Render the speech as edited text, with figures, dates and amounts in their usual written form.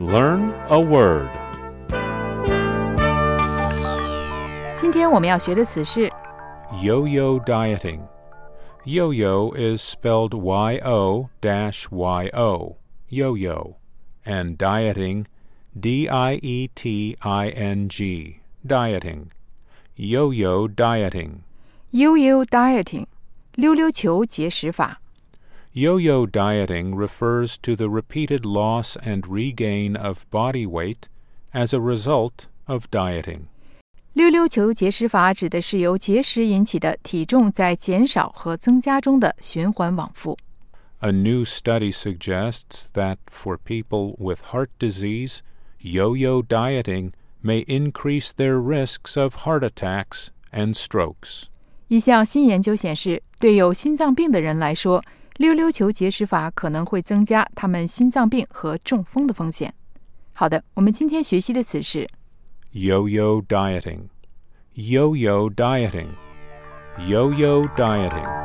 Learn a word. 今天我们要学的词是 Yo-yo dieting. Yo-yo is spelled Y-O-Y-O, yo-yo, and dieting, D-I-E-T-I-N-G, dieting. Yo-yo dieting. Yo-yo dieting 溜溜球节食法 Yo-yo dieting refers to the repeated loss and regain of body weight as a result of dieting. 溜溜球节食法指的是由节食引起的体重在减少和增加中的循环往复。 A new study suggests that for people with heart disease, yo-yo dieting may increase their risks of heart attacks and strokes. 一项新研究显示，对有心脏病的人来说，溜溜球节食法可能会增加他们心脏病和中风的风险。好的，我们今天学习的词是 Yo-yo dieting. Yo-yo dieting. Yo-yo dieting.